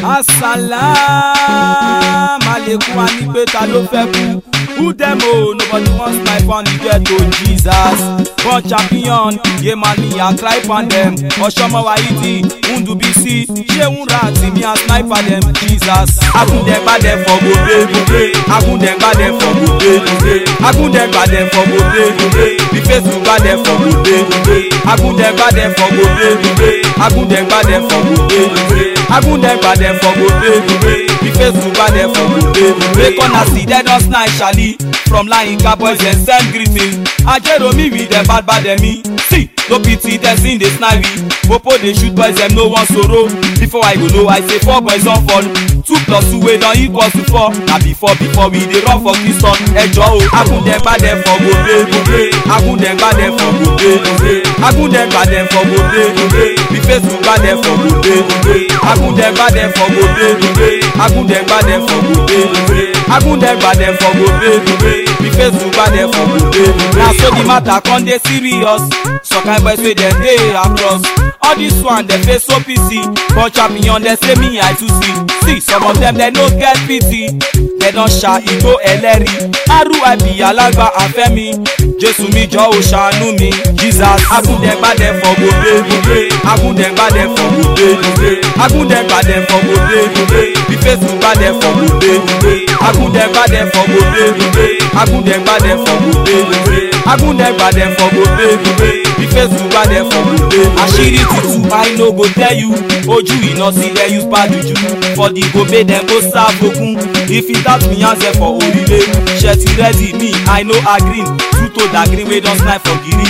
Assalam alaikum anipe ta ló fẹ́ kú. Who them oh, nobody wants my fun, you get to Jesus. Born champion, yeah man me I cry on them. Oshomo Waiti, Undu BC, she unrati me I sniper them. Jesus, Agun dem bad them for go day. Agun dem bad them for go day. Agun dem bad them for go day. The Facebook bad them for go day. Agun dem bad them for go day. Agun dem bad them for go day. Agun dem bad them for go day. The Facebook bad them for go day. They gonna see that us nice Charlie. From lying boys and send greetings. Ajero me with them bad me. See, no pity them in the snivy. Popo they shoot boys them no one sorrow. Before I go know I say 4 boys on fall. 2 plus 2 way don't equal to 4. Now before we they run for Kingston. Ejo Agun them bad them for go day. Agun them bad them for go day. Agun them bad them for go day. The Facebook bad them for go day. Agun them bad them for go day. Agun them bad them for go day. Agun them bad them for go day. The Facebook bad them for go day. Now so the matter come dey serious. So kind boys say them dey across. All this one they face so PC. But champion they say me I to see. See some of them they no get pity. They don't shy ego eleri. RIP Alagba Afemi. Jesu mi jo o ṣàánú mi. Jesus Agun dem bad them for go day. Agun dem bad them for go day. Agun dem bad them for go day. The Facebook bad them for go day. Agun dem bad them for go day. Agun dem bad them for go day. Agun dem bad them for go day. The Facebook bad them for go day. Àṣírí tutu I no go tell you. Ojú iná sí ẹ use bad juju. For the gobe dem go serve ogun. If it that me answer for orile. Ṣé ti ready me I no agree. True to that green we don snipe for giri.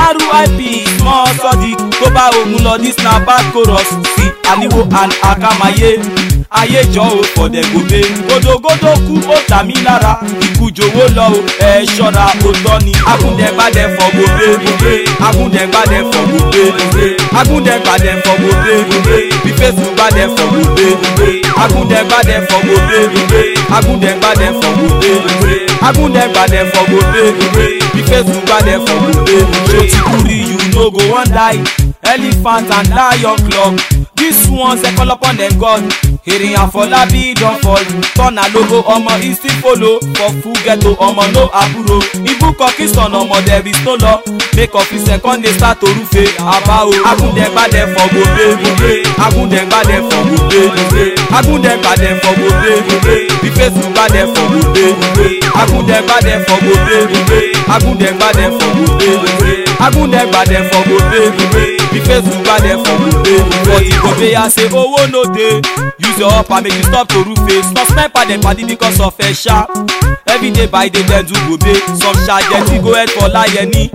RIP small sodiq. Tó bá ogun lọ this na bad chorus. See Aliwo and Akamaye. Ayé jọ o for dem gobe. Godogodo kú ó tà mí lára. Ikú jòwó lọ o ẹ ṣọ́ra ó tọ́ ni. Agun dem bad them for gobe. Agun dem bad them for gobe. Agun dem bad them for gobe. The Facebook bad them for gobe. Agun dem bad them for gobe. Agun dem bad them for gobe. Agun dem bad them for gobe. The Facebook bad them for gobe. Sotikuri you no go wan die. Elephant and lion club. This ones they call upon them God. Hearing Afolabi don't fall. Turn a logo omo he still follow. For full ghetto omo no aburo. Ibu Kingston omo there is no law. Make office second they start to rufe. Abao Agun dem bad them for go day. Agun dem bad them for go day. Agun dem bad them for go day. The Facebook bad them for go day. Agun dem bad them for go day. Agun dem bad them for go day. Agun dem bad them for go day. The Facebook bad them for go day. But the gobe I say oh no day. Use your up and make you stop to roof face. Not sniper them party because of a sharp. Every day by day they do gobe. Some shot get go head for liony.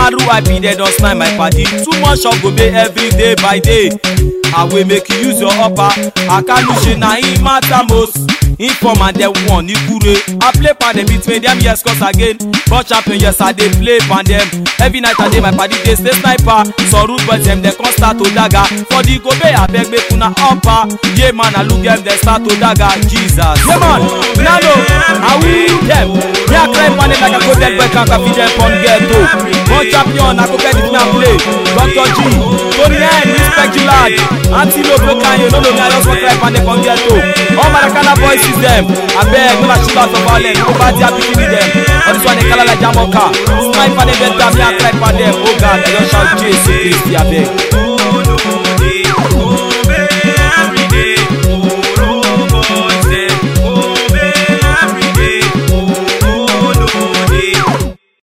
RIP they don't snipe my party. Too much of gobe every day by day. I will make you use your upper. I can't lose na him matter most. Inform and them one Ikure. I play pan them between them yes cause again. But champion yes I dey play pan them. Every night and day my party they stay sniper. So root boys them they can't start to dagger. For the gobe I beg me puna upper. Yeah man I look them they start to dagger. Jesus. Yeah man. Nano. I will them. Me I cry pan them like I go dead boy can't feed them on ghetto. But champion I go get it me and play. Dr. G. Tony N respect you lad. Anti-logo can you know I just want cry pan them on ghetto. All my Canada boys is them. I beg no shoot out of violence. Nobody are picking them. On this one they call like Jamoka. Sniper they better me and cry pan them. Oh God I just shout Jesus Christ I beg.